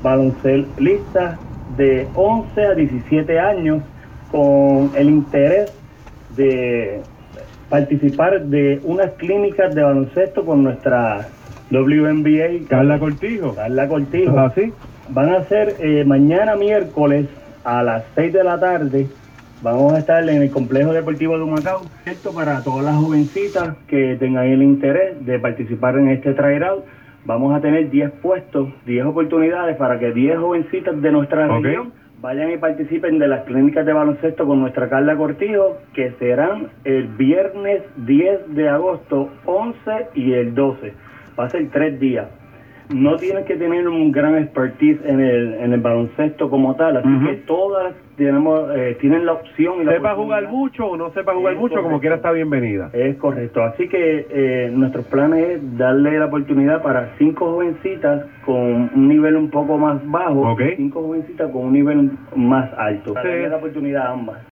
baloncelistas de 11 a 17 años con el interés de participar de unas clínicas de baloncesto con nuestra WNBA Carla Cortijo. ¿Así? Van a ser mañana miércoles a las 6 de la tarde. Vamos a estar en el Complejo Deportivo de Humacao, esto para todas las jovencitas que tengan el interés de participar en este tryout. Vamos a tener 10 puestos, 10 oportunidades para que 10 jovencitas de nuestra región vayan y participen de las clínicas de baloncesto con nuestra Carla Cortijo, que serán el viernes 10 de agosto, 11 y el 12. Va a ser 3 días. No tienen que tener un gran expertise en el baloncesto como tal, así que todas tienen la opción. Y sepa jugar mucho o no sepa jugar mucho, como quiera está bienvenida. Es correcto, así que nuestros planes es darle la oportunidad para 5 jovencitas con un nivel un poco más bajo, y 5 jovencitas con un nivel más alto. Darle la oportunidad a ambas.